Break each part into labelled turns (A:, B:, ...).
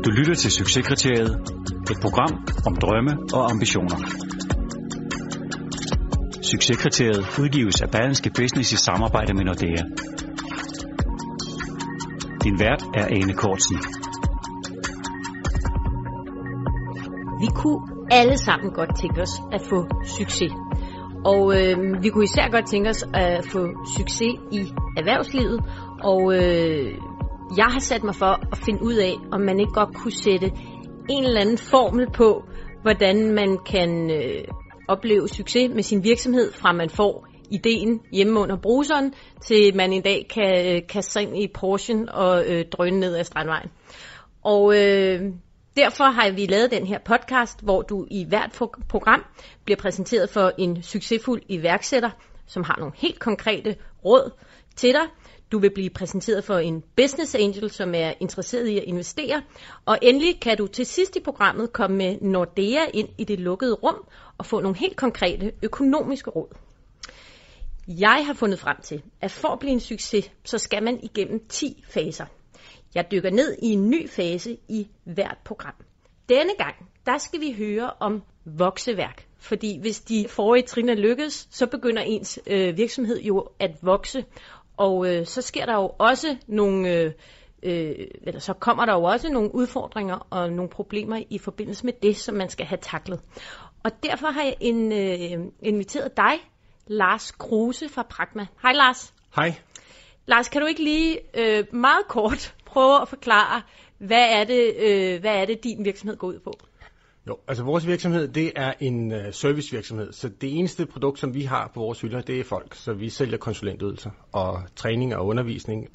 A: Du lytter til Succeskriteriet, et program om drømme og ambitioner. Succeskriteriet udgives af Berlingske Business i samarbejde med Nordea. Din vært er Ane Cortzen.
B: Vi kunne alle sammen godt tænke os at få succes. Og vi kunne især godt tænke os at få succes i erhvervslivet. Og jeg har sat mig for at finde ud af, om man ikke godt kunne sætte en eller anden formel på, hvordan man kan opleve succes med sin virksomhed, fra man får ideen hjemme under bruseren, til man en dag kan kaste sig ind i Porschen og drøne ned ad Strandvejen. Og derfor har vi lavet den her podcast, hvor du i hvert program bliver præsenteret for en succesfuld iværksætter, som har nogle helt konkrete råd til dig. Du vil blive præsenteret for en business angel, som er interesseret i at investere. Og endelig kan du til sidst i programmet komme med Nordea ind i det lukkede rum og få nogle helt konkrete økonomiske råd. Jeg har fundet frem til, at for at blive en succes, så skal man igennem 10 faser. Jeg dykker ned i en ny fase i hvert program. Denne gang, der skal vi høre om vokseværk. Fordi hvis de forrige trin lykkes, så begynder ens virksomhed jo at vokse. Og så sker der jo også så kommer der jo også nogle udfordringer og nogle problemer i forbindelse med det, som man skal have taklet. Og derfor har jeg inviteret dig, Lars Kruse fra Pragma. Hej Lars.
C: Hej.
B: Lars, kan du ikke lige meget kort prøve at forklare, hvad er det din virksomhed går ud på?
C: Jo, altså vores virksomhed, det er en servicevirksomhed, så det eneste produkt, som vi har på vores hylder, det er folk. Så vi sælger konsulentydelser og træning og undervisning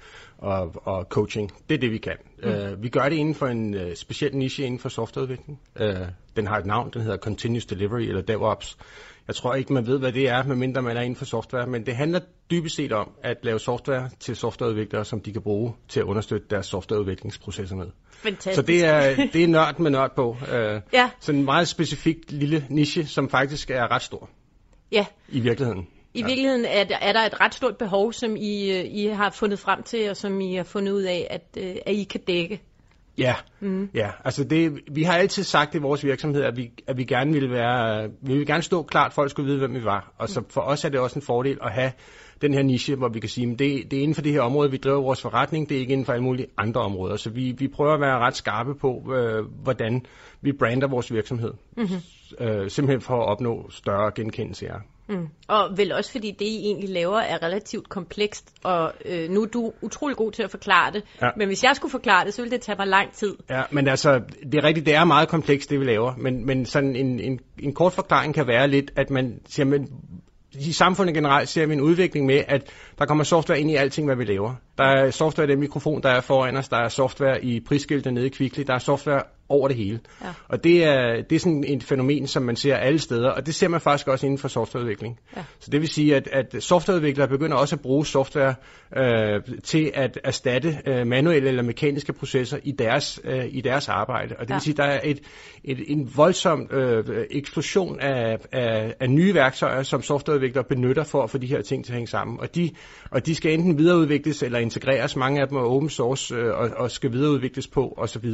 C: og coaching. Det er det, vi kan. Vi gør det inden for en speciel niche inden for softwareudvikling. Den har et navn, den hedder Continuous Delivery eller DevOps. Jeg tror ikke, man ved, hvad det er, medmindre man er inden for software, men det handler dybest set om at lave software til softwareudviklere, som de kan bruge til at understøtte deres softwareudviklingsprocesser med.
B: Fantastisk.
C: Så det er nørd med nørd på.
B: Ja.
C: Så en meget specifik lille niche, som faktisk er ret stor.
B: Ja.
C: I virkeligheden.
B: I virkeligheden er der et ret stort behov, som I har fundet frem til, og som I har fundet ud af, at I kan dække.
C: Ja, ja. Altså vi har altid sagt i vores virksomhed, at vi gerne ville gerne stå klart, folk skulle vide, hvem vi var. Og så for os er det også en fordel at have den her niche, hvor vi kan sige, at det er inden for det her område, vi driver vores forretning, det er ikke inden for alle mulige andre områder. Så vi prøver at være ret skarpe på, hvordan vi brander vores virksomhed. Simpelthen for at opnå større genkendelse af.
B: Og vel også fordi det, I egentlig laver, er relativt komplekst, og nu er du utrolig god til at forklare det. Ja. Men hvis jeg skulle forklare det, så ville det tage mig lang tid.
C: Ja, men altså, det er rigtigt, det er meget komplekst, det vi laver. Men sådan en kort forklaring kan være lidt, at man siger, men i samfundet generelt ser vi en udvikling med, at der kommer software ind i alting, hvad vi laver. Der er software i den mikrofon, der er foran os, der er software i prisskiltet nede i Kvickly, der er software over det hele. Ja. Og det er sådan et fænomen, som man ser alle steder, og det ser man faktisk også inden for softwareudvikling. Ja. Så det vil sige, at softwareudviklere begynder også at bruge software til at erstatte manuelle eller mekaniske processer i deres arbejde. Og det vil sige, at der er en voldsom eksplosion af nye værktøjer, som softwareudviklere benytter for at få de her ting til at hænge sammen. Og de skal enten videreudvikles eller integreres. Mange af dem er open source og skal videreudvikles på osv.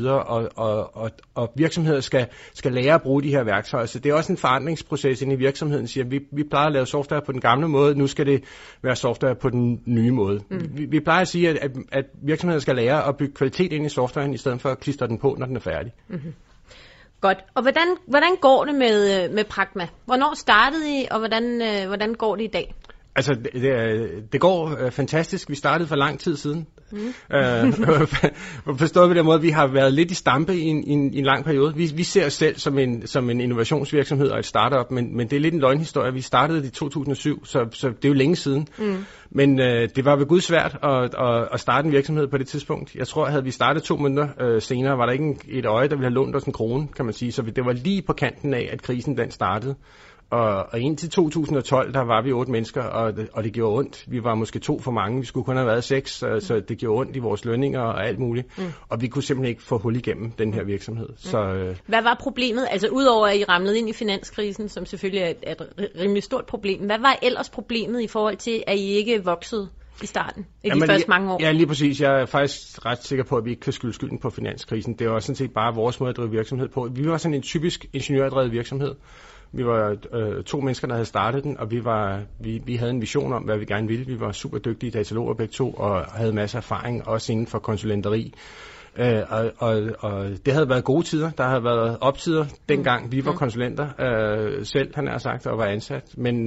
C: Og virksomheder skal lære at bruge de her værktøjer. Så det er også en forandringsproces inde i virksomheden. Siger, vi plejer at lave software på den gamle måde, nu skal det være software på den nye måde. Vi plejer at sige, at virksomheder skal lære at bygge kvalitet ind i softwaren, i stedet for at klistre den på, når den er færdig.
B: Godt. Og hvordan går det med Pragma? Hvornår startede I, og hvordan går det i dag?
C: Altså, det går fantastisk. Vi startede for lang tid siden. Forstået på den måde, at vi har været lidt i stampe i en lang periode. Vi ser os selv som en innovationsvirksomhed og et startup, men det er lidt en løgnhistorie. Vi startede i 2007, så det er jo længe siden. Men det var ved Gud svært at starte en virksomhed på det tidspunkt. Jeg tror, havde vi startet 2 måneder senere, var der ikke et øje, der ville have lånt os en krone, kan man sige. Så det var lige på kanten af, at krisen den startede. Og indtil 2012, der var vi 8 mennesker, og det gjorde ondt. Vi var måske 2 for mange, vi skulle kun have været 6, så det gjorde ondt i vores lønninger og alt muligt. Og vi kunne simpelthen ikke få hul igennem den her virksomhed. Så,
B: Hvad var problemet? Altså udover at I ramlede ind i finanskrisen, som selvfølgelig er et rimelig stort problem. Hvad var ellers problemet i forhold til, at I ikke voksede? i starten, i de første mange år?
C: Ja, lige præcis. Jeg er faktisk ret sikker på, at vi ikke kan skylde skylden på finanskrisen. Det var sådan set bare vores måde at drive virksomhed på. Vi var sådan en typisk ingeniørdrevet virksomhed. Vi var 2 mennesker, der havde startet den, og vi havde en vision om, hvad vi gerne ville. Vi var super dygtige dataloger begge to, og havde masser af erfaring, også inden for konsulenteri. Og det havde været gode tider. Der havde været optider dengang. Vi var konsulenter selv, han har sagt, og var ansat. Men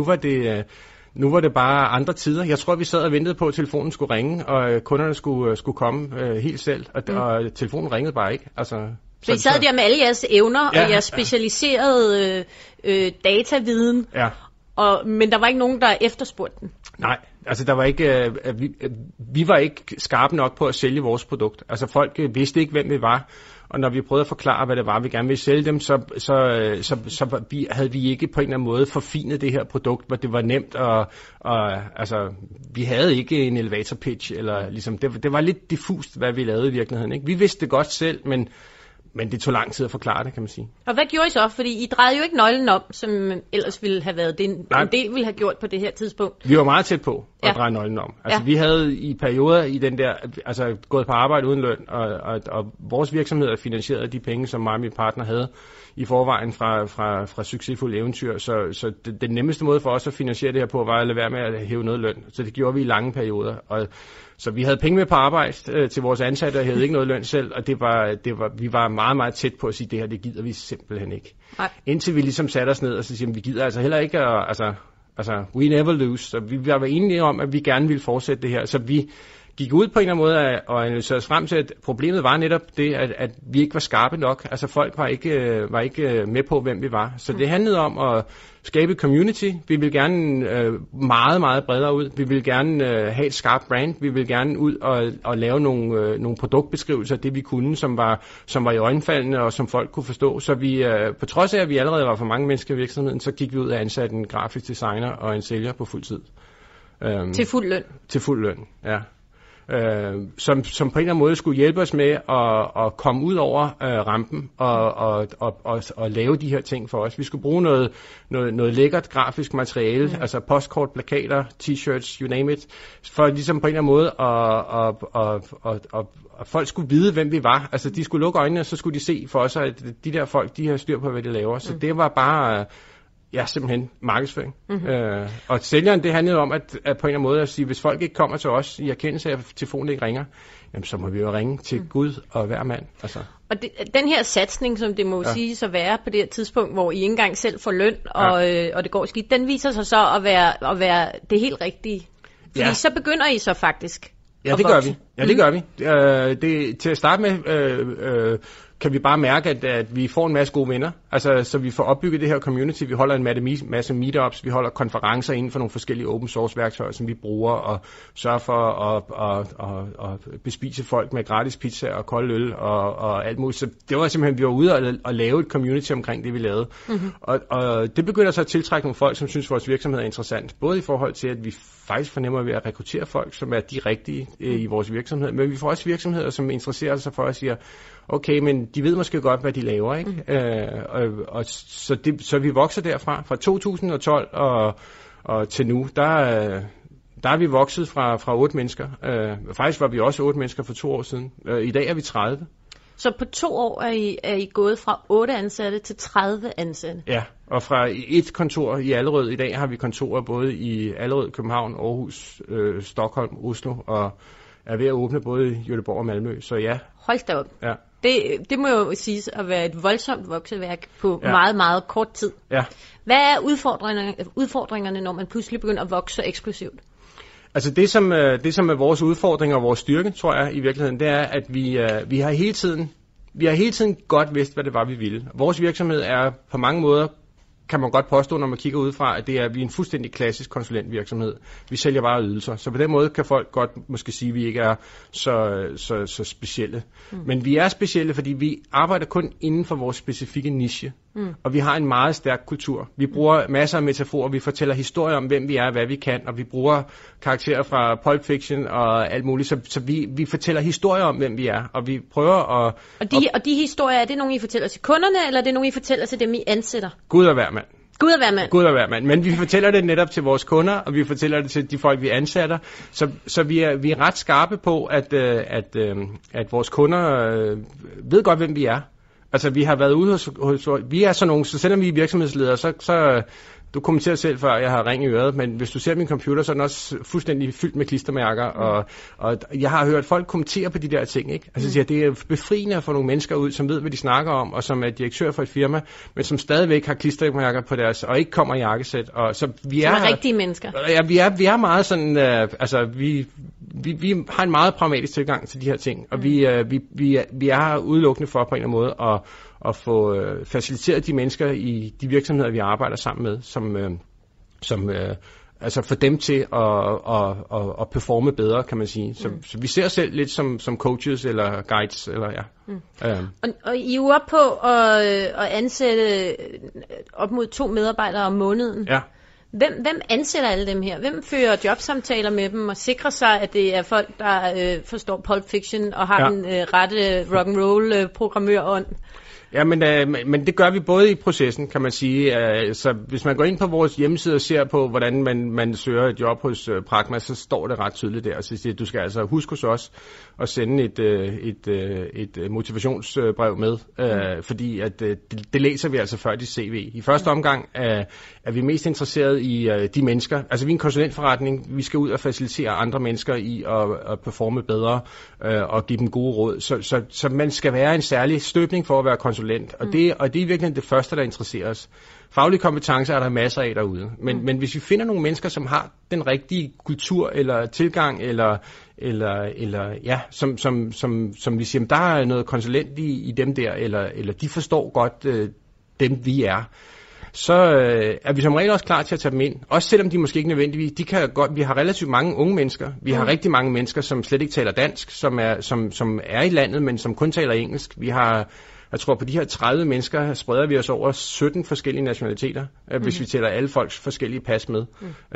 C: nu var det bare andre tider. Jeg tror, vi sad og ventede på, at telefonen skulle ringe, og kunderne skulle komme helt selv. Og telefonen ringede bare ikke. Altså,
B: så I sad der med alle jeres evner og jeres specialiserede dataviden, men der var ikke nogen, der efterspurgte den?
C: Nej, altså der var ikke, vi var ikke skarpe nok på at sælge vores produkt. Altså folk vidste ikke, hvem vi var. Og når vi prøvede at forklare, hvad det var, vi gerne ville sælge dem, så havde vi ikke på en eller anden måde forfinet det her produkt, hvor det var nemt. Altså, vi havde ikke en elevator pitch, eller ligesom, det var lidt diffust, hvad vi lavede i virkeligheden. Ikke? Vi vidste det godt selv, men det tog lang tid at forklare det, kan man sige. Og
B: hvad gjorde I så? Fordi I drejede jo ikke nøglen om, som ellers ville have været det, en del ville have gjort på det her tidspunkt.
C: Vi var meget tæt på at dreje nøglen om. Altså, vi havde i perioder i den der, altså gået på arbejde uden løn, og vores virksomhed er finansieret af de penge, som mig og min partner havde i forvejen fra succesfulde eventyr. Så den nemmeste måde for os at finansiere det her på, var at lade være med at hæve noget løn. Så det gjorde vi i lange perioder. Så vi havde penge med på arbejde til vores ansatte, og havde ikke noget løn selv, og vi var meget, meget tæt på at sige, det gider vi simpelthen ikke. Nej. Indtil vi ligesom satte os ned og så siger, vi gider altså heller ikke, altså we never lose. Så vi var enige om, at vi gerne ville fortsætte det her. Så vi gik ud på en eller anden måde og analyserede os frem til, at problemet var netop det, at vi ikke var skarpe nok. Altså folk var ikke med på, hvem vi var. Så det handlede om at skabe et community. Vi ville gerne meget, meget bredere ud. Vi ville gerne have et skarpt brand. Vi ville gerne ud og lave nogle produktbeskrivelser af det, vi kunne, som var i øjenfaldende og som folk kunne forstå. Så vi, på trods af, at vi allerede var for mange mennesker i virksomheden, så gik vi ud og ansatte en grafisk designer og en sælger på fuld tid.
B: Til fuld løn?
C: Til fuld løn, ja. Som på en eller anden måde skulle hjælpe os med at komme ud over rampen og lave de her ting for os. Vi skulle bruge noget lækkert grafisk materiale, altså postkort, plakater, t-shirts, you name it, for ligesom på en eller anden måde at folk skulle vide, hvem vi var. Altså de skulle lukke øjnene, og så skulle de se for os, at de der folk, de har styr på, hvad de laver. Så det var bare simpelthen markedsføring. Og sælgeren, det handlede om at på en eller anden måde at sige, hvis folk ikke kommer til os i erkendelse af, at telefonen ikke ringer, jamen så må vi jo ringe til Gud og hver mand. Altså. Og
B: den her satsning, som det må siges at være på det her tidspunkt, hvor I ikke engang selv får løn, og det går skidt, den viser sig så at være det helt rigtige. Fordi så begynder I så faktisk
C: at det vokse. Gør vi. Ja, det gør vi. Til at starte med kan vi bare mærke, at vi får en masse gode venner. Altså, så vi får opbygget det her community. Vi holder en masse meetups. Vi holder konferencer inden for nogle forskellige open source værktøjer, som vi bruger og sørger for at bespise folk med gratis pizza og kold øl og alt muligt. Så det var simpelthen, vi var ude og lave et community omkring det, vi lavede. Og det begynder så at tiltrække nogle folk, som synes, vores virksomhed er interessant. Både i forhold til, at vi faktisk fornemmer ved at rekruttere folk, som er de rigtige i vores virksomhed. Men vi får også virksomheder, som interesserer sig for at sige, okay, men de ved måske godt, hvad de laver, ikke? Så vi vokser derfra. Fra 2012 og til nu, der er vi vokset fra 8 mennesker. Faktisk var vi også 8 mennesker for 2 år siden. I dag er vi 30.
B: Så på 2 år er I gået fra 8 ansatte til 30 ansatte?
C: Ja, og fra et kontor i Allerød. I dag har vi kontorer både i Allerød, København, Aarhus, Stockholm, Oslo, og er ved at åbne både i Göteborg og Malmø. Så ja.
B: Hold da op. Ja. Det må jo siges at være et voldsomt vokseværk på meget, meget kort tid. Ja. Hvad er udfordringerne, når man pludselig begynder at vokse så eksplosivt?
C: Altså det som er vores udfordring og vores styrke, tror jeg i virkeligheden, det er, at vi har hele tiden godt vidst, hvad det var, vi ville. Vores virksomhed er på mange måder, kan man godt påstå, når man kigger udefra, at vi er en fuldstændig klassisk konsulentvirksomhed. Vi sælger bare ydelser. Så på den måde kan folk godt måske sige, at vi ikke er så specielle. Men vi er specielle, fordi vi arbejder kun inden for vores specifikke niche. Og vi har en meget stærk kultur. Vi bruger masser af metaforer. Vi fortæller historier om, hvem vi er og hvad vi kan. Og vi bruger karakterer fra Pulp Fiction og alt muligt. Så vi fortæller historier om, hvem vi er. Og vi prøver at... Og
B: de historier, er det nogle, I fortæller til kunderne, eller er det nogle, I fortæller til dem, I ansætter?
C: Gud og hver mand.
B: Gud og hver mand.
C: Men vi fortæller det netop til vores kunder, og vi fortæller det til de folk, vi ansætter. Så vi er ret skarpe på, at vores kunder ved godt, hvem vi er. Altså, vi har været ude hos vi er sådan nogle, så selvom vi er virksomhedsledere, så du kommenterer selv før, jeg har ring i øret, men hvis du ser min computer, så er den også fuldstændig fyldt med klistermærker, og jeg har hørt folk kommentere på de der ting, ikke? Altså, siger, det er befriende at få nogle mennesker ud, som ved, hvad de snakker om, og som er direktør for et firma, men som stadigvæk har klistermærker på deres, og ikke kommer i jakkesæt. Og så vi
B: som er rigtige mennesker.
C: Ja, vi er meget sådan, altså, vi har en meget pragmatisk tilgang til de her ting, og vi er udelukkende for på en eller anden måde at få faciliteret de mennesker i de virksomheder, vi arbejder sammen med, som altså få dem til at performe bedre, kan man sige. Så vi ser os selv lidt som coaches eller guides, eller ja.
B: Og I er jo oppe på at ansætte op mod 2 medarbejdere om måneden. Ja. Hvem ansætter alle dem her? Hvem fører jobsamtaler med dem og sikrer sig, at det er folk, der forstår Pulp Fiction og har den rette rock'n'roll programmørånd?
C: Ja, men det gør vi både i processen, kan man sige. Så hvis man går ind på vores hjemmeside og ser på, hvordan man søger et job hos Pragma, så står det ret tydeligt der. Så siger, du skal altså huske hos os at sende et motivationsbrev med, fordi at det læser vi altså før de CV. I første omgang er vi mest interesseret i de mennesker. Altså vi er en konsulentforretning. Vi skal ud og facilitere andre mennesker i at performe bedre og give dem gode råd. Så man skal være en særlig støbning for at være konsulent. Og det er virkelig det første, der interesserer os. Faglige kompetencer er der masser af derude. Men hvis vi finder nogle mennesker, som har den rigtige kultur eller tilgang, eller ja, som vi siger, der er noget konsulent i dem der, eller de forstår godt dem, vi er, så er vi som regel også klar til at tage dem ind. Også selvom de måske ikke nødvendigvis, vi har relativt mange unge mennesker. Vi har rigtig mange mennesker, som slet ikke taler dansk, som er i landet, men som kun taler engelsk. Vi har, jeg tror, på de her 30 mennesker spreder vi os over 17 forskellige nationaliteter, hvis vi tæller alle folks forskellige pas med.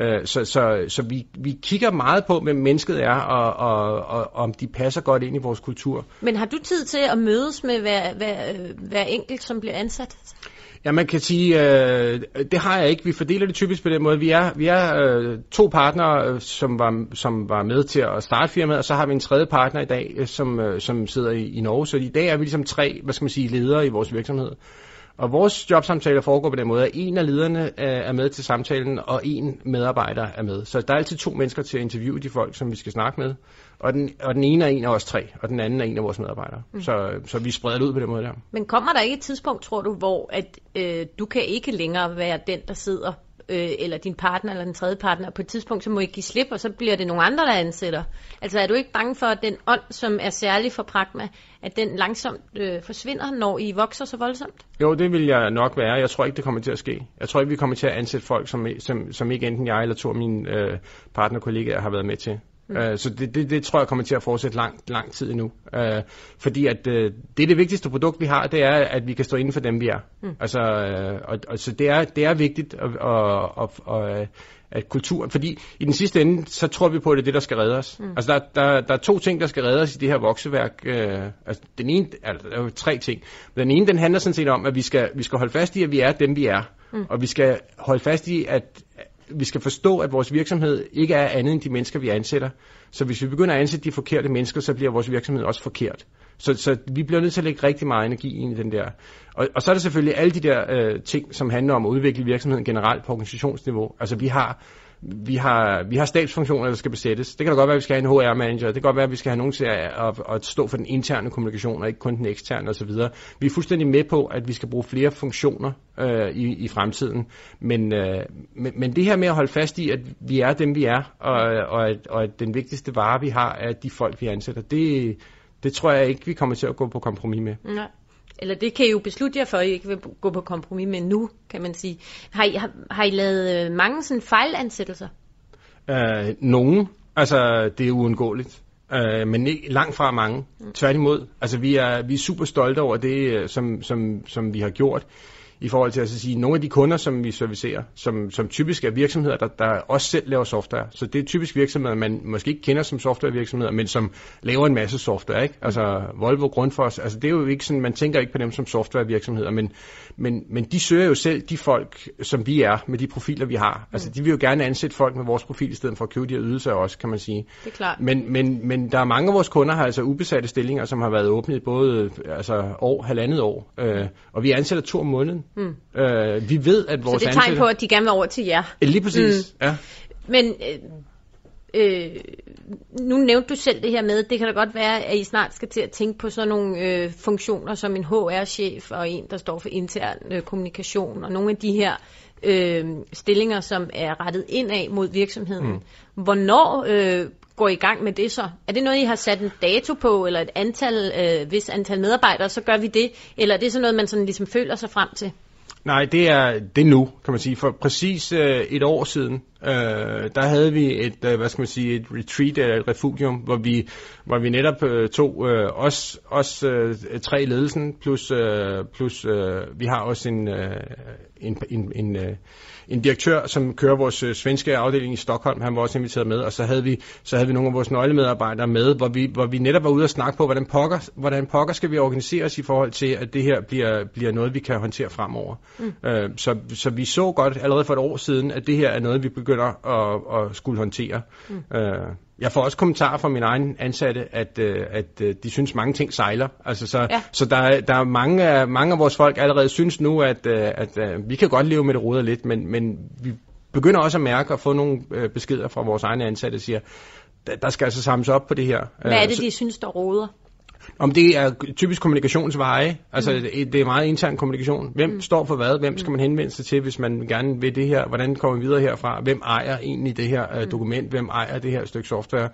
C: Så vi kigger meget på, hvem mennesket er, og om de passer godt ind i vores kultur.
B: Men har du tid til at mødes med hver enkelt, som bliver ansat?
C: Ja, man kan sige, det har jeg ikke. Vi fordeler det typisk på den måde. Vi er 2 partnere, som var med til at starte firmaet, og så har vi en tredje partner i dag, som sidder i Norge. Så i dag er vi ligesom 3, ledere i vores virksomhed. Og vores jobsamtaler foregår på den måde, at en af lederne er med til samtalen, og en medarbejder er med. Så der er altid 2 mennesker til at interviewe de folk, som vi skal snakke med. Og den ene er en af os 3, og den anden er en af vores medarbejdere. Så vi spreder det ud på den måde der.
B: Men kommer der ikke et tidspunkt, tror du, hvor at du kan ikke længere være den, der sidder, eller din partner eller den tredje partner, på et tidspunkt, så må I give slip, og så bliver det nogle andre, der ansætter? Altså er du ikke bange for, at den ånd, som er særlig for Pragma, at den langsomt forsvinder, når I vokser så voldsomt? Jo,
C: det vil jeg nok være. Jeg tror ikke, det kommer til at ske. Jeg tror ikke, vi kommer til at ansætte folk, som ikke enten jeg eller 2 af mine partnerkollegaer har været med til. Så det tror jeg kommer til at fortsætte lang tid endnu. Fordi at det er det vigtigste produkt, vi har, det er, at vi kan stå inden for dem, vi er. Så det er vigtigt at kulturen, fordi i den sidste ende, så tror vi på, at det er det, der skal redde os. Altså der er 2 ting, der skal redde os i det her vokseværk. Altså den ene, der er jo 3 ting. Den ene, den handler sådan set om, at vi skal holde fast i, at vi er dem, vi er. Og vi skal holde fast i, at vi skal forstå, at vores virksomhed ikke er andet end de mennesker, vi ansætter. Så hvis vi begynder at ansætte de forkerte mennesker, så bliver vores virksomhed også forkert. Så vi bliver nødt til at lægge rigtig meget energi ind i den der. Og så er der selvfølgelig alle de der ting, som handler om at udvikle virksomheden generelt på organisationsniveau. Altså vi har stabsfunktioner, der skal besættes. Det kan da godt være, at vi skal have en HR-manager. Det kan godt være, at vi skal have nogen til at stå for den interne kommunikation, og ikke kun den eksterne osv. Vi er fuldstændig med på, at vi skal bruge flere funktioner i fremtiden. Men det her med at holde fast i, at vi er dem, vi er, og at den vigtigste vare, vi har, er de folk, vi ansætter, det tror jeg ikke, vi kommer til at gå på kompromis med.
B: Nej. Eller det kan I jo beslutte jer for, at I ikke vil gå på kompromis med nu, kan man sige. Har I lavet mange sådan fejlansættelser?
C: Nogen. Altså, det er uundgåeligt. Men ikke langt fra mange. Tværtimod. Altså, vi er super stolte over det, som vi har gjort. i forhold til at sige, nogle af de kunder, som vi servicerer, som typisk er virksomheder, der også selv laver software. Så det er typisk virksomheder, man måske ikke kender som softwarevirksomheder, men som laver en masse software, ikke? Altså Volvo, Grundfos, altså det er jo ikke sådan, man tænker ikke på dem som softwarevirksomheder, men de søger jo selv de folk, som vi er, med de profiler, vi har. Altså de vil jo gerne ansætte folk med vores profil, i stedet for at købe de her ydelser også, kan man sige.
B: Det er klart.
C: Men der er mange af vores kunder, har altså ubesatte stillinger, som har været åbnet i både halvandet år, og vi ansætter 2 om måneden. Vi ved, at vores
B: så det er tegn på, at de gerne vil over til jer.
C: Lige præcis, ja.
B: Men nu nævnte du selv det her med, det kan da godt være, at I snart skal til at tænke på sådan nogle funktioner som en HR-chef og en, der står for intern kommunikation, og nogle af de her stillinger, som er rettet indad mod virksomheden. Hvornår går I gang med det så? Er det noget, I har sat en dato på, eller et antal, vis antal medarbejdere, så gør vi det? Eller er det sådan noget, man sådan ligesom føler sig frem til?
C: Nej, det er nu, kan man sige. For præcis et år siden, der havde vi et retreat, et refugium, hvor vi netop tog os 3 i ledelsen, plus vi har også en direktør, som kører vores svenske afdeling i Stockholm. Han var også inviteret med, og så havde vi nogle af vores nøglemedarbejdere med, hvor vi netop var ude og snakke på, hvordan pokker skal vi organisere os i forhold til, at det her bliver noget, vi kan håndtere fremover. Så vi så godt allerede for et år siden, at det her er noget, vi begynder at skulle håndtere. Jeg får også kommentarer fra mine egne ansatte, at de synes, mange ting sejler. Altså, så der er mange af vores folk allerede synes nu, at vi kan godt leve med det roder lidt, men vi begynder også at mærke og få nogle beskeder fra vores egne ansatte, der siger, der skal altså samles op på det her.
B: Hvad er det, de synes, der roder?
C: Om det er typisk kommunikationsveje, altså det er meget intern kommunikation. Hvem står for hvad? Hvem skal man henvende sig til, hvis man gerne vil det her? Hvordan kommer vi videre herfra? Hvem ejer egentlig det her dokument? Hvem ejer det her stykke software?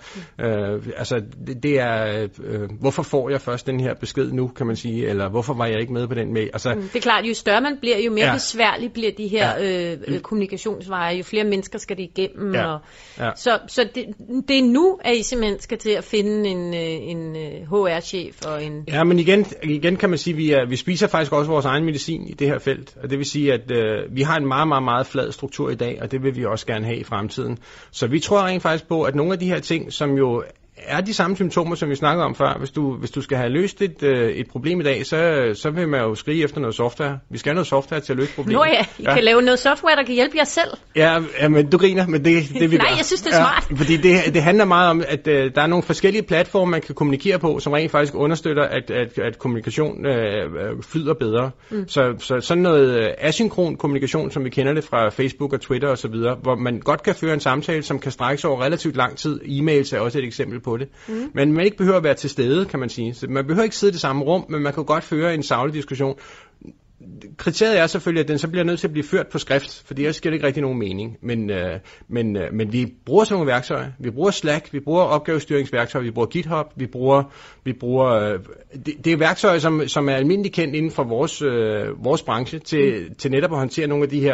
C: Det er, hvorfor får jeg først den her besked nu, kan man sige? Eller hvorfor var jeg ikke med på den mail? Altså,
B: det er klart, jo større man bliver, jo mere besværligt bliver de her kommunikationsveje. Jo flere mennesker skal det igennem. Så det er nu, at I simpelthen skal til at finde en HR-chef.
C: Ja, men igen kan man sige, at vi spiser faktisk også vores egen medicin i det her felt, og det vil sige, at vi har en meget, meget, meget flad struktur i dag, og det vil vi også gerne have i fremtiden. Så vi tror rent faktisk på, at nogle af de her ting, som jo er de samme symptomer, som vi snakkede om før. Hvis du skal have løst et problem i dag, så vil man jo skrige efter noget software. Vi skal have noget software til at løse problemet.
B: Nå ja, I kan lave noget software, der kan hjælpe jer selv.
C: Ja, men du griner, men det vi
B: Nej,
C: gør.
B: Jeg synes, det er smart.
C: Fordi det handler meget om, at der er nogle forskellige platforme, man kan kommunikere på, som rent faktisk understøtter, at kommunikation flyder bedre. Så sådan noget asynkron kommunikation, som vi kender det fra Facebook og Twitter og så videre, hvor man godt kan føre en samtale, som kan strække sig over relativt lang tid. E-mails er også et eksempel på det. Men man ikke behøver at være til stede, kan man sige. Så man behøver ikke sidde i det samme rum, men man kan godt føre en saglig diskussion. Kriteriet er selvfølgelig, at den så bliver nødt til at blive ført på skrift, for ellers giver det ikke rigtig nogen mening. Men vi bruger sådan nogle værktøjer. Vi bruger Slack, vi bruger opgavestyringsværktøjer, vi bruger GitHub, vi bruger det er værktøjer, som er almindeligt kendt inden for vores branche til netop at håndtere nogle af de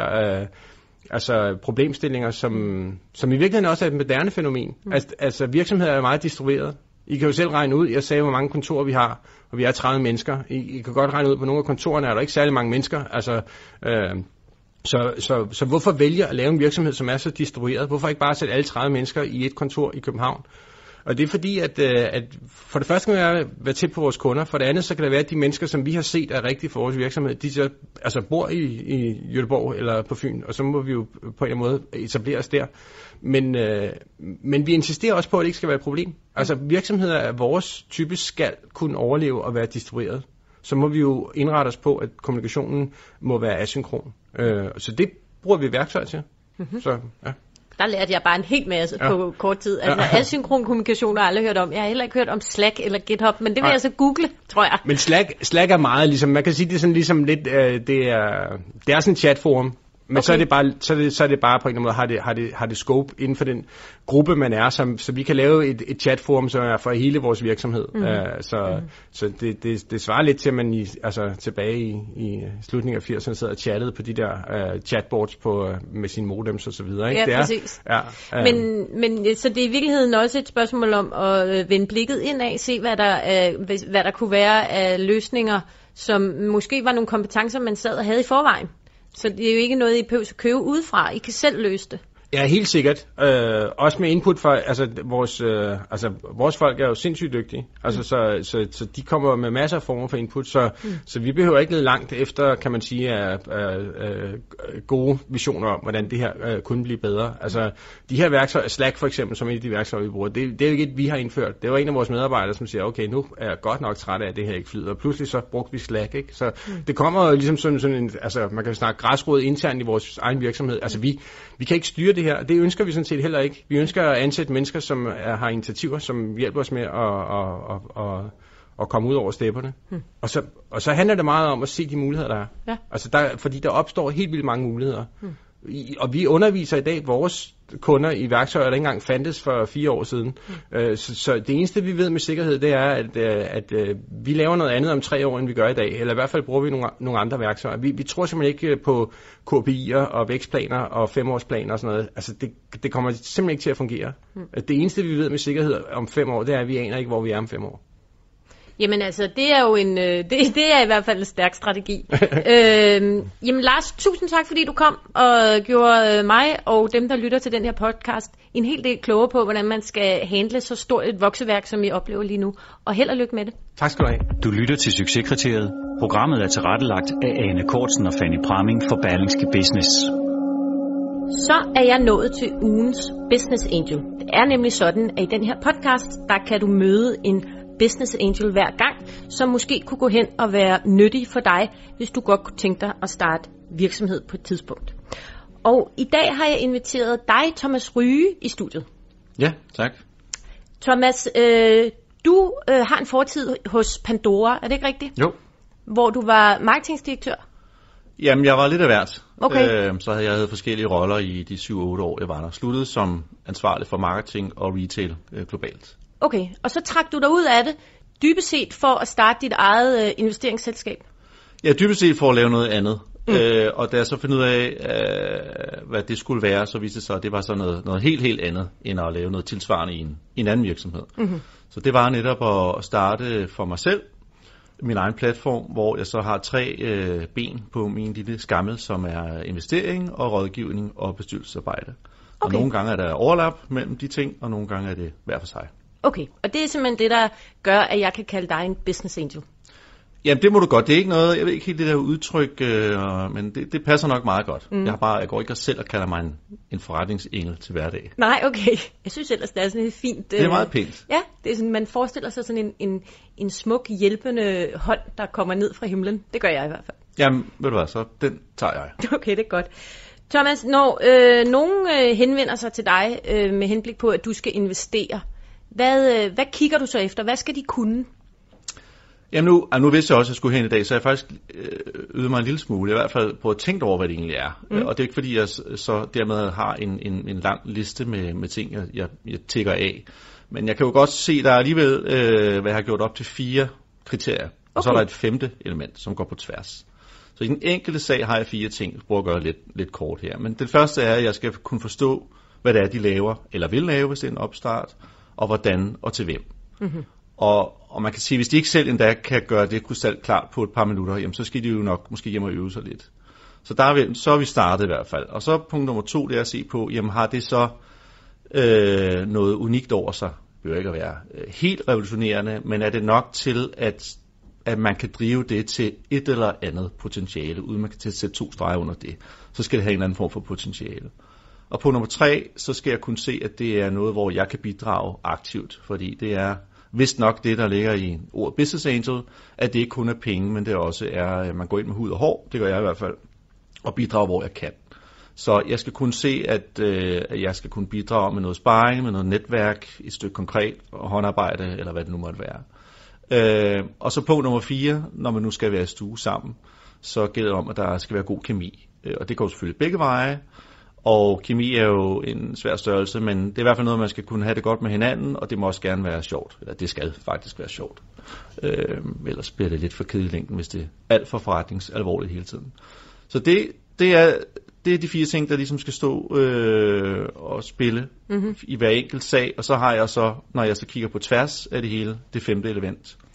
C: her problemstillinger, som i virkeligheden også er et moderne fænomen. Altså virksomheder er meget distribueret. I kan jo selv regne ud, jeg sagde, hvor mange kontorer vi har, og vi er 30 mennesker. I kan godt regne ud, på nogle af kontorerne er der ikke særlig mange mennesker. Altså, så hvorfor vælge at lave en virksomhed, som er så distribueret? Hvorfor ikke bare sætte alle 30 mennesker i et kontor i København? Og det er fordi, at for det første kan vi være tæt på vores kunder, for det andet så kan det være, at de mennesker, som vi har set er rigtige for vores virksomhed, de så bor i Göteborg eller på Fyn, og så må vi jo på en eller anden måde etablere os der. Men vi insisterer også på, at det ikke skal være et problem. Altså virksomheder af vores typisk skal kunne overleve og være distribueret. Så må vi jo indrette os på, at kommunikationen må være asynkron. Så det bruger vi værktøj til. Så, ja.
B: Der lærte jeg bare en hel masse på kort tid. Altså asynkron kommunikation har jeg aldrig hørt om. Jeg har heller ikke hørt om Slack eller GitHub, men det vil jeg så google, tror jeg.
C: Men Slack er meget ligesom, man kan sige, det er sådan ligesom lidt, det er sådan en chatforum. Men okay. så er det bare på en eller anden måde, har det scope inden for den gruppe, man er, så vi kan lave et chatforum, som er for hele vores virksomhed. Så det svarer lidt til, at man tilbage i slutningen af 80'erne sidder og chattede på de der chatboards med sine modems og så videre. Ikke?
B: Ja, præcis. Men så det er i virkeligheden også et spørgsmål om at vende blikket indad, se hvad der kunne være af løsninger, som måske var nogle kompetencer, man sad og havde i forvejen. Så det er jo ikke noget, I behøver at købe udefra. I kan selv løse det.
C: Ja, helt sikkert. Også med input fra, vores folk er jo sindssygt dygtige. Altså, så de kommer med masser af former for input, så vi behøver ikke lede langt efter, kan man sige, gode visioner om, hvordan det her kunne blive bedre. Altså, de her værktøjer, Slack for eksempel, som er et af de værktøjer, vi bruger, det er jo ikke et, vi har indført. Det var en af vores medarbejdere, som siger, okay, nu er jeg godt nok træt af, at det her ikke flyder. Og pludselig så brugte vi Slack, ikke? Så det kommer jo ligesom sådan en, altså, man kan snakke græsrod internt i vores egen virksomhed. Altså, vi kan ikke styre det her. Det ønsker vi sådan set heller ikke. Vi ønsker at ansætte mennesker, som har initiativer, som hjælper os med at komme ud over stepperne. Og så handler det meget om at se de muligheder, der er. Ja. Altså fordi der opstår helt vildt mange muligheder. Og vi underviser i dag vores kunder i værktøjer, der ikke engang fandtes for 4 år siden. Så det eneste, vi ved med sikkerhed, det er, at vi laver noget andet om 3 år, end vi gør i dag. Eller i hvert fald bruger vi nogle andre værktøjer. Vi tror simpelthen ikke på KPI'er og vækstplaner og 5-årsplaner og sådan noget. Altså, det kommer simpelthen ikke til at fungere. Det eneste, vi ved med sikkerhed om 5 år, det er, at vi aner ikke, hvor vi er om 5 år.
B: Jamen altså, det er jo det er i hvert fald en stærk strategi. Jamen Lars, tusind tak, fordi du kom og gjorde mig og dem, der lytter til den her podcast, en hel del klogere på, hvordan man skal handle så stort et vokseværk, som vi oplever lige nu. Og held og lykke med det.
C: Tak skal du have.
A: Du lytter til Succeskriteriet. Programmet er tilrettelagt af Ane Kortsen og Fanny Pramming for Berlingske Business.
B: Så er jeg nået til ugens Business Angel. Det er nemlig sådan, at i den her podcast, der kan du møde en Business Angel hver gang, som måske kunne gå hen og være nyttig for dig, hvis du godt kunne tænke dig at starte virksomhed på et tidspunkt. Og i dag har jeg inviteret dig, Thomas Ryge, i studiet.
D: Ja, tak.
B: Thomas, du har en fortid hos Pandora, er det ikke rigtigt?
D: Jo.
B: Hvor du var marketingdirektør?
D: Jamen, jeg var lidt af hvert.
B: Okay.
D: Så havde jeg forskellige roller i de 7-8 år, jeg var der. Sluttede som ansvarlig for marketing og retail globalt.
B: Okay, og så trak du dig ud af det, dybest set for at starte dit eget investeringsselskab?
D: Ja, dybest set for at lave noget andet. Og da jeg så fandt ud af, hvad det skulle være, så viste det sig, at det var så noget helt andet, end at lave noget tilsvarende i en anden virksomhed. Mm-hmm. Så det var netop at starte for mig selv, min egen platform, hvor jeg så har 3 ben på min lille skammel, som er investering og rådgivning og bestyrelsesarbejde. Okay. Og nogle gange er der overlap mellem de ting, og nogle gange er det hver for sig. Okay,
B: og det er simpelthen det, der gør, at jeg kan kalde dig en business angel.
D: Jamen, det må du godt. Det er ikke noget, jeg ved ikke helt det der udtryk, men det passer nok meget godt. Jeg går ikke selv og kalder mig en forretningsengel til hverdag.
B: Nej, okay. Jeg synes ellers, det er sådan et fint...
D: Det er meget pænt.
B: Ja, det er sådan, man forestiller sig sådan en smuk, hjælpende hånd, der kommer ned fra himlen. Det gør jeg i hvert fald.
D: Jamen, ved du hvad, så den tager jeg.
B: Okay, det er godt. Thomas, når nogen henvender sig til dig med henblik på, at du skal investere, hvad kigger du så efter? Hvad skal de kunne?
D: Jamen nu vidste jeg også, at jeg skulle hen i dag, så jeg faktisk øvede mig en lille smule, i hvert fald på at tænke over, hvad det egentlig er. Og det er ikke fordi, jeg så dermed har en lang liste med ting, jeg tækker af. Men jeg kan jo godt se, der er alligevel, hvad jeg har gjort op til 4 kriterier. Okay. Og så er der et 5. element, som går på tværs. Så i den enkelte sag har jeg 4 ting, jeg prøver at gøre lidt kort her. Men det første er, at jeg skal kunne forstå, hvad det er, de laver, eller vil lave, hvis det er en opstart, og hvordan og til hvem. Mm-hmm. Og man kan sige, hvis de ikke selv endda kan gøre det krystalklart på et par minutter, jamen, så skal de jo nok måske hjem og øve sig lidt. Så så er vi startet i hvert fald. Og så punkt nummer 2, det er at se på, jamen har det så noget unikt over sig? Det behøver ikke at være helt revolutionerende, men er det nok til, at man kan drive det til et eller andet potentiale, uden man kan sætte 2 streger under det. Så skal det have en eller anden form for potentiale. Og på nummer 3, så skal jeg kunne se, at det er noget, hvor jeg kan bidrage aktivt, fordi det er vist nok det, der ligger i ordet business angel, at det ikke kun er penge, men det også er, at man går ind med hud og hår, det gør jeg i hvert fald, og bidrager, hvor jeg kan. Så jeg skal kunne se, at jeg skal kunne bidrage med noget sparring, med noget netværk, et stykke konkret håndarbejde, eller hvad det nu måtte være. Og så på nummer 4, når man nu skal være i stue sammen, så gælder det om, at der skal være god kemi. Og det går selvfølgelig begge veje. Og kemi er jo en svær størrelse, men det er i hvert fald noget, man skal kunne have det godt med hinanden, og det må også gerne være sjovt. Eller det skal faktisk være sjovt. Ellers bliver det lidt for kedeligt længden, hvis det er alt for forretningsalvorligt hele tiden. Så det er de 4 ting, der ligesom skal stå og spille i hver enkelt sag. Og så har jeg så, når jeg så kigger på tværs af det hele, det 5. element,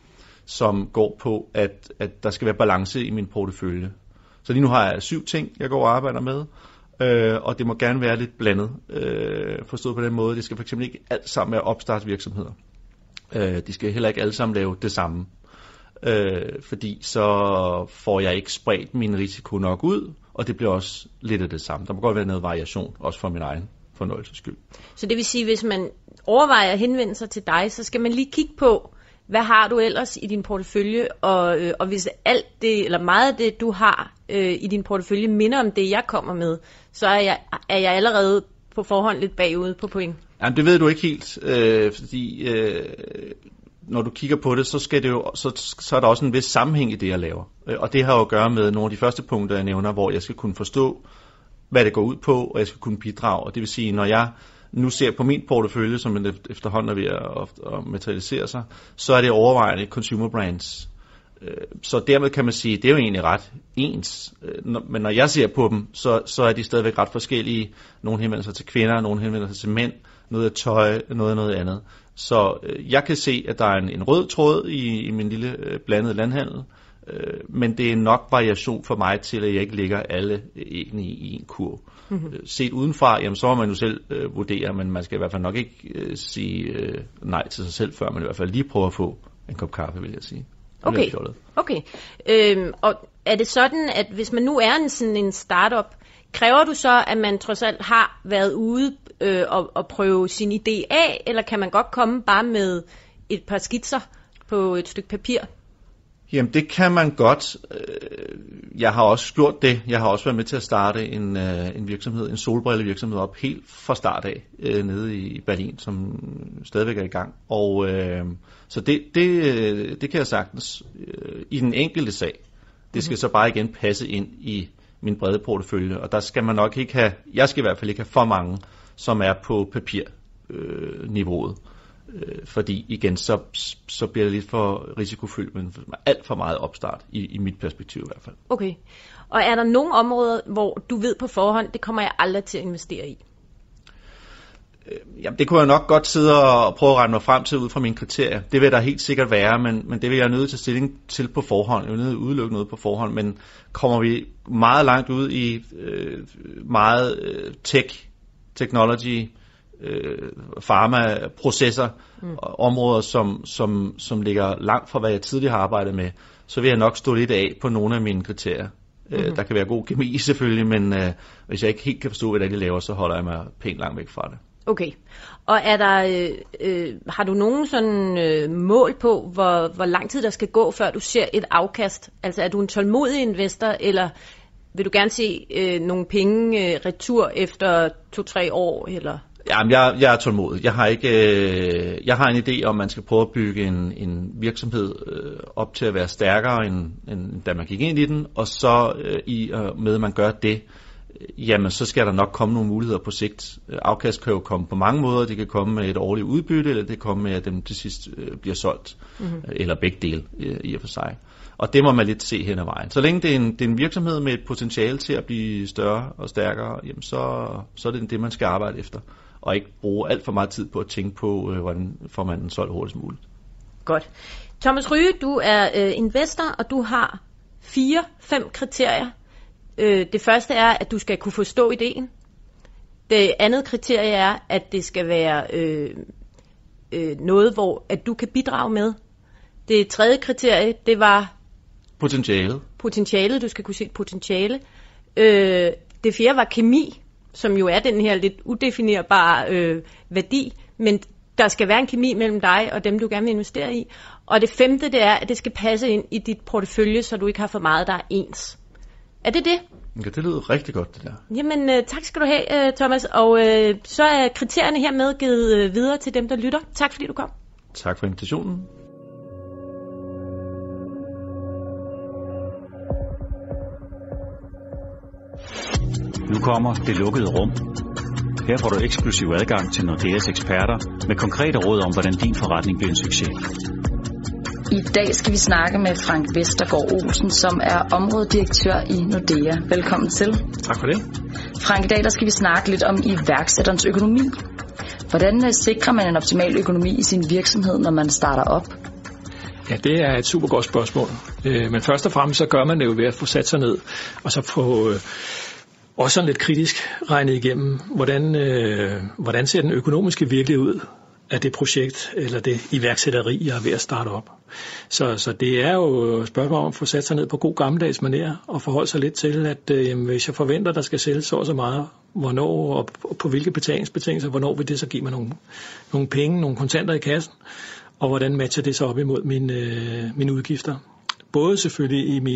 D: som går på, at der skal være balance i min portefølje. Så lige nu har jeg 7 ting, jeg går og arbejder med, og det må gerne være lidt blandet, forstået på den måde. Det skal fx ikke alt sammen være opstartsvirksomheder. De skal heller ikke alle sammen lave det samme, fordi så får jeg ikke spredt min risiko nok ud, og det bliver også lidt af det samme. Der må godt være noget variation, også for min egen fornøjelses skyld.
B: Så det vil sige, hvis man overvejer at henvende sig til dig, så skal man lige kigge på, hvad har du ellers i din portefølje, og hvis alt det, eller meget af det, du har i din portefølje, minder om det, jeg kommer med, så er jeg allerede på forhånd lidt bagud på point.
D: Jamen, det ved du ikke helt, fordi når du kigger på det, så skal det jo, så er der også en vis sammenhæng i det, jeg laver. Og det har jo at gøre med nogle af de første punkter, jeg nævner, hvor jeg skal kunne forstå, hvad det går ud på, og jeg skal kunne bidrage. Og det vil sige, når jeg nu ser på min portefølje, som efterhånden er ved at materialisere sig, så er det overvejende consumer brands. Så dermed kan man sige, det er jo egentlig ret ens. Men når jeg ser på dem, så er de stadigvæk ret forskellige. Nogle henvender sig til kvinder, nogle henvender sig til mænd, noget af tøj, noget andet. Så jeg kan se, at der er en rød tråd i min lille blandede landhandel, men det er nok variation for mig til, at jeg ikke lægger alle æggene i en kurv. Mm-hmm. Set udenfra, jamen, så må man jo selv vurdere, men man skal i hvert fald nok ikke sige nej til sig selv, før man i hvert fald lige prøver at få en kop kaffe, vil jeg sige.
B: Okay. Og er det sådan, at hvis man nu er sådan en startup, kræver du så, at man trods alt har været ude og prøve sin idé af, eller kan man godt komme bare med et par skitser på et stykke papir?
D: Jamen, det kan man godt. Jeg har også gjort det. Jeg har også været med til at starte en virksomhed, en solbrillevirksomhed op helt fra start af nede i Berlin, som stadigvæk er i gang. Og så det kan jeg sagtens i den enkelte sag. Det skal så bare igen passe ind i min brede portefølje, og der skal man nok ikke have, jeg skal i hvert fald ikke have for mange, som er på papirniveauet. Fordi igen, så bliver det lidt for risikofyldt, men alt for meget opstart, i mit perspektiv i hvert fald.
B: Okay. Og er der nogle områder, hvor du ved på forhånd, det kommer jeg aldrig til at investere i?
D: Jamen, det kunne jeg nok godt sidde og prøve at regne mig frem til ud fra mine kriterier. Det vil der helt sikkert være, men det vil jeg nødt til at stilling til på forhånd. Jeg vil nødt til at udelukke noget på forhånd, men kommer vi meget langt ud i meget technology, pharma-processer, områder, som ligger langt fra, hvad jeg tidligere har arbejdet med, så vil jeg nok stå lidt af på nogle af mine kriterier. Der kan være god kemi selvfølgelig, men hvis jeg ikke helt kan forstå, hvad de laver, så holder jeg mig pænt langt væk fra det. Okay.
B: Og er der, har du nogen sådan mål på, hvor lang tid der skal gå, før du ser et afkast? Altså er du en tålmodig investor, eller vil du gerne se nogle penge retur efter 2-3 år? Eller?
D: Jamen, jeg er tålmodig. Jeg har en idé om, at man skal prøve at bygge en virksomhed op til at være stærkere, end da man gik ind i den, og så med at man gør det, jamen så skal der nok komme nogle muligheder på sigt. Afkast kan jo komme på mange måder. Det kan komme med et årligt udbytte, eller det kan komme med, at dem til sidst bliver solgt, eller begge dele i og for sig. Og det må man lidt se hen ad vejen. Så længe det er en virksomhed med et potentiale til at blive større og stærkere, jamen så er det det, man skal arbejde efter. Og ikke bruge alt for meget tid på at tænke på, hvordan får man den solgt hurtigst muligt.
B: Godt. Thomas Ryge, du er investor, og du har 4-5 kriterier. Det første er, at du skal kunne forstå ideen. Det andet kriterie er, at det skal være noget, hvor at du kan bidrage med. Det tredje kriterie, det var potentialet. Du skal kunne se et potentiale. Det fjerde var kemi, som jo er den her lidt udefinerbare værdi, men der skal være en kemi mellem dig og dem, du gerne vil investere i. Og det femte, det er, at det skal passe ind i dit portefølje, så du ikke har for meget, der er ens. Er det det?
D: Ja, det lyder rigtig godt, det der.
B: Jamen, tak skal du have, Thomas. Og så er kriterierne hermed givet videre til dem, der lytter. Tak fordi du kom.
D: Tak for invitationen.
A: Nu kommer det lukkede rum. Her får du eksklusiv adgang til Nordeas eksperter med konkrete råd om, hvordan din forretning bliver en succes.
E: I dag skal vi snakke med Frank Vestergaard Olsen, som er områdedirektør i Nordea. Velkommen til.
D: Tak for det.
E: Frank, i dag der skal vi snakke lidt om iværksætterens økonomi. Hvordan sikrer man en optimal økonomi i sin virksomhed, når man starter op?
F: Ja, det er et super godt spørgsmål. Men først og fremmest så gør man det jo ved at få sat sig ned, og så få også sådan lidt kritisk regnet igennem, hvordan ser den økonomiske virkelighed ud af det projekt, eller det iværksætteri, jeg er ved at starte op. Så det er jo et spørgsmål om at få sat sig ned på god gammeldags manér, og forholde sig lidt til, at hvis jeg forventer, der skal sælges så meget, hvornår og på hvilke betalingsbetingelser, hvornår vil det så give mig nogle penge, nogle kontanter i kassen, og hvordan matcher det så op imod mine udgifter. Både selvfølgelig i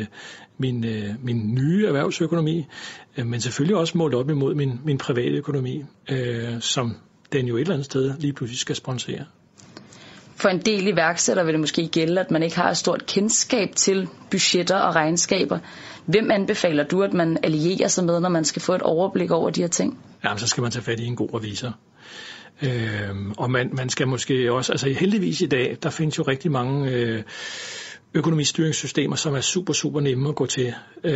F: min nye erhvervsøkonomi, men selvfølgelig også målt op imod min private økonomi, som den jo et eller andet sted lige pludselig skal sponsere.
E: For en del iværksættere vil det måske gælde, at man ikke har et stort kendskab til budgetter og regnskaber. Hvem anbefaler du, at man allierer sig med, når man skal få et overblik over de her ting?
F: Jamen, så skal man tage fat i en god revisor. Og man skal måske også, altså heldigvis i dag, der findes jo rigtig mange økonomistyringssystemer, som er super, super nemme at gå til.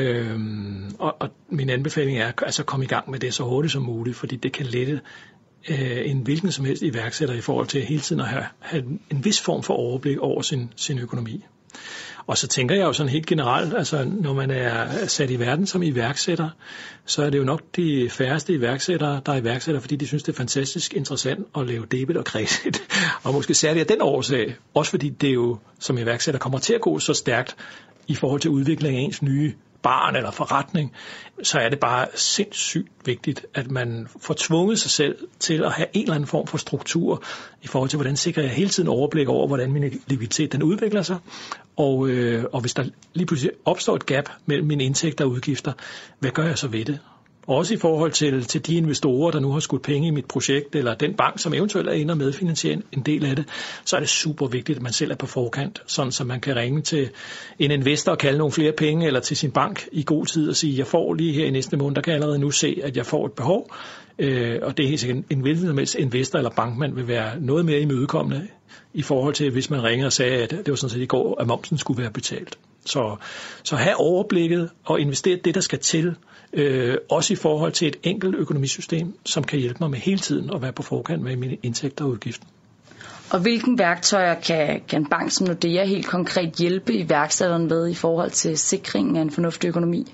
F: Og min anbefaling er altså at komme i gang med det så hurtigt som muligt, fordi det kan lette en hvilken som helst iværksætter i forhold til hele tiden at have en vis form for overblik over sin økonomi. Og så tænker jeg jo sådan helt generelt, altså når man er sat i verden som iværksætter, så er det jo nok de færreste iværksættere, der er iværksætter, fordi de synes, det er fantastisk interessant at lave debit og kredit. Og måske særligt af den årsag, også fordi det jo som iværksætter kommer til at gå så stærkt i forhold til udvikling af ens nye barn eller forretning, så er det bare sindssygt vigtigt, at man får tvunget sig selv til at have en eller anden form for struktur i forhold til, hvordan sikrer jeg hele tiden overblik over, hvordan min likviditet den udvikler sig. Og hvis der lige pludselig opstår et gap mellem mine indtægter og udgifter, hvad gør jeg så ved det? Også i forhold til de investorer, der nu har skudt penge i mit projekt, eller den bank, som eventuelt er inde og medfinansiere en del af det, så er det super vigtigt, at man selv er på forkant, sådan så man kan ringe til en investor og kalde nogle flere penge, eller til sin bank i god tid og sige, jeg får lige her i næste måned, der kan jeg allerede nu se, at jeg får et behov. Og det er helt sikkert en hvilken som helst investor eller bankmand vil være noget mere imødekommende i forhold til, hvis man ringer og sagde, at det var sådan set i går, at momsen skulle være betalt. Så have overblikket og investere det, der skal til, også i forhold til et enkelt økonomisystem, som kan hjælpe mig med hele tiden at være på forkant med mine indtægter og udgifter.
E: Og hvilke værktøjer kan en bank som Nordea helt konkret hjælpe iværksætterne med i forhold til sikringen af en fornuftig økonomi?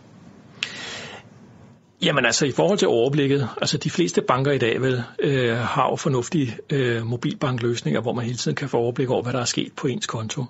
F: Jamen altså i forhold til overblikket, altså de fleste banker i dag har jo fornuftige mobilbankløsninger, hvor man hele tiden kan få overblik over, hvad der er sket på ens konto.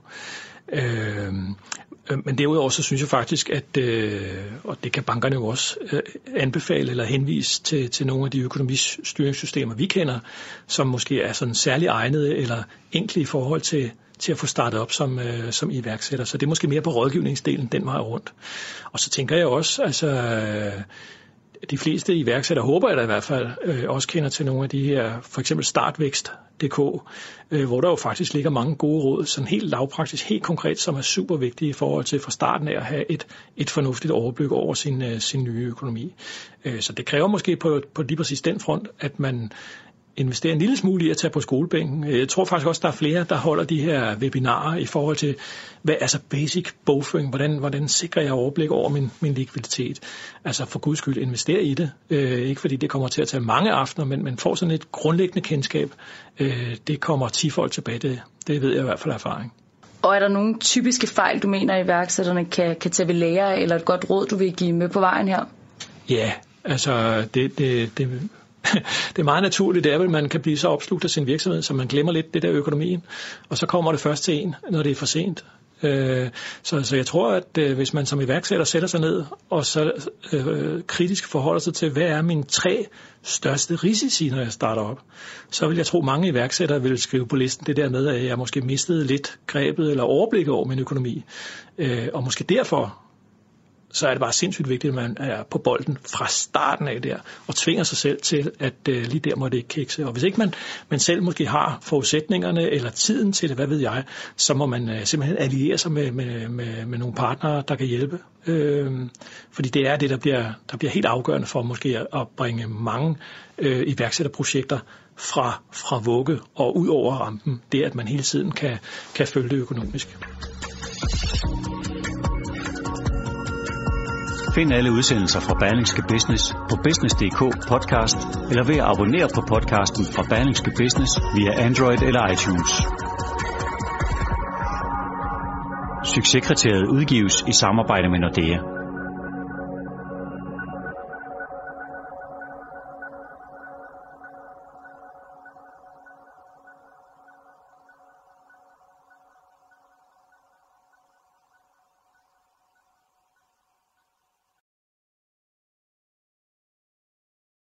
F: Men derudover så synes jeg faktisk, at og det kan bankerne jo også anbefale eller henvise til nogle af de økonomistyringssystemer, vi kender, som måske er sådan særlig egnede eller enkle i forhold til at få startet op som iværksætter. Så det er måske mere på rådgivningsdelen den vej rundt. Og så tænker jeg også, altså de fleste iværksættere, håber jeg da i hvert fald, også kender til nogle af de her, for eksempel startvækst.dk, hvor der jo faktisk ligger mange gode råd, sådan helt lavpraktisk, helt konkret, som er super vigtige i forhold til fra starten af at have et fornuftigt overblik over sin nye økonomi. Så det kræver måske på lige præcis den front, at man investere en lille smule i at tage på skolebænken. Jeg tror faktisk også, der er flere, der holder de her webinarer i forhold til, altså basic bogføring, hvordan sikrer jeg overblik over min likviditet. Altså for guds skyld investere i det. Ikke fordi det kommer til at tage mange aftener, men får sådan et grundlæggende kendskab. Det kommer 10-fold tilbage. Det ved jeg i hvert fald af erfaring.
E: Og er der nogle typiske fejl, du mener, iværksætterne kan tage ved lære af, eller et godt råd, du vil give med på vejen her?
F: Ja, altså det er meget naturligt, det er vel, man kan blive så opslugt af sin virksomhed, så man glemmer lidt det der økonomien, og så kommer det først til en, når det er for sent. Så jeg tror, at hvis man som iværksætter sætter sig ned og så kritisk forholder sig til, hvad er mine 3 største risici, når jeg starter op, så vil jeg tro, mange iværksættere vil skrive på listen det der med, at jeg måske mistede lidt grebet eller overblikket over min økonomi. Og måske derfor så er det bare sindssygt vigtigt, at man er på bolden fra starten af der, og tvinger sig selv til, at lige der må det ikke kikse. Og hvis ikke man selv måske har forudsætningerne eller tiden til det, hvad ved jeg, så må man simpelthen alliere sig med nogle partnere, der kan hjælpe. Fordi det er det, der bliver helt afgørende for måske at bringe mange iværksætterprojekter fra vugge og ud over rampen. Det er, at man hele tiden kan følge det økonomisk.
A: Find alle udsendelser fra Berlingske Business på business.dk podcast, eller ved at abonnere på podcasten fra Berlingske Business via Android eller iTunes. Succeskriteriet udgives i samarbejde med Nordea.